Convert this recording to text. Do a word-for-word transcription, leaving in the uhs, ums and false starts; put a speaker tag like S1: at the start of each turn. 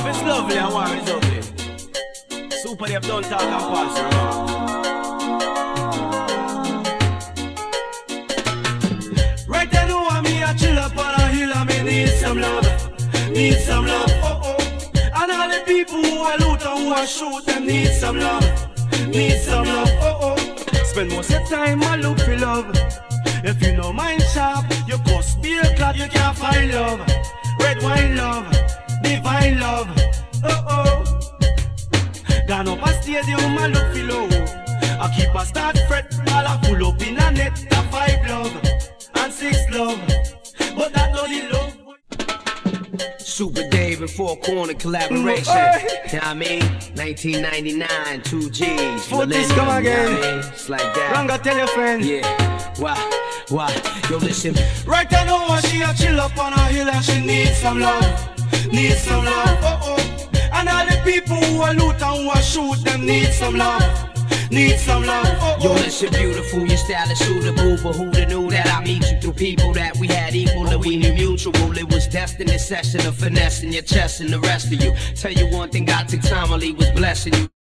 S1: Love is lovely and war is ugly. Super Dave don't talk and pass the remark. Right now, know I'm here, chill up on a hill and me need some love. Need some love, oh oh. And all the people who are loot and who are shoot, them need some love. Need some love, oh oh. Spend most of the time I look for love. If you know mind sharp, you cost be a clot, you can't find love. Red wine love, divine love, oh oh. Gone up a stadium, I look for love. I keep a start fret, all I pull up in a net. A five love, and six love, but that not the love. Super Dave and Four Corner collaboration. Mm, you know what I mean? nineteen ninety-nine, two G's. Foot this come again. You know what I mean? It's like that. Ranga, tell your friend. Yeah. Why? Why? Yo, listen. Right I know she a chill up on a hill and she needs some love. Needs some love. Oh oh. And all the people who are loot and who are shoot, them need some love. Need some love, oh, oh. Yo, listen, beautiful, your style is suitable. But who'da knew that I meet you through people that we had equal, that we knew mutual. It was destined, this session of finessing your chest and the rest of you. Tell you one thing, God took time while he was blessing you.